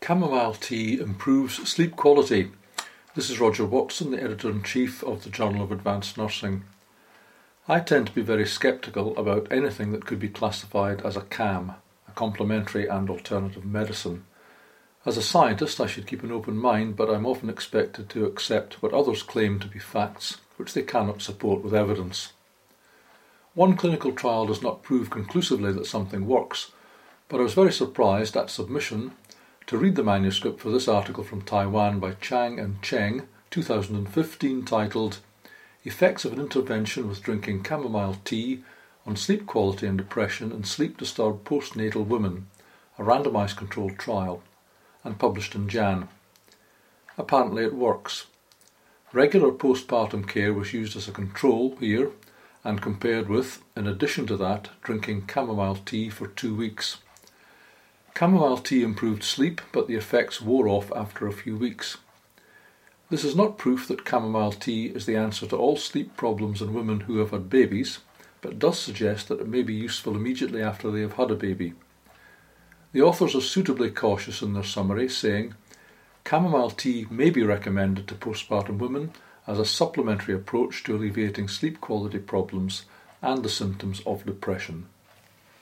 Chamomile tea improves sleep quality. This is Roger Watson, the Editor-in-Chief of the Journal of Advanced Nursing. I tend to be very sceptical about anything that could be classified as a CAM, a complementary and alternative medicine. As a scientist, I should keep an open mind, but I'm often expected to accept what others claim to be facts, which they cannot support with evidence. One clinical trial does not prove conclusively that something works, but I was very surprised at submission to read the manuscript for this article from Taiwan by Chang and Cheng, 2015, titled Effects of an Intervention with Drinking Chamomile Tea on Sleep Quality and Depression in Sleep-Disturbed Postnatal Women, a randomised controlled trial, and published in Jan. Apparently it works. Regular postpartum care was used as a control here and compared with, in addition to that, drinking chamomile tea for 2 weeks. Chamomile tea improved sleep, but the effects wore off after a few weeks. This is not proof that chamomile tea is the answer to all sleep problems in women who have had babies, but does suggest that it may be useful immediately after they have had a baby. The authors are suitably cautious in their summary, saying, chamomile tea may be recommended to postpartum women as a supplementary approach to alleviating sleep quality problems and the symptoms of depression.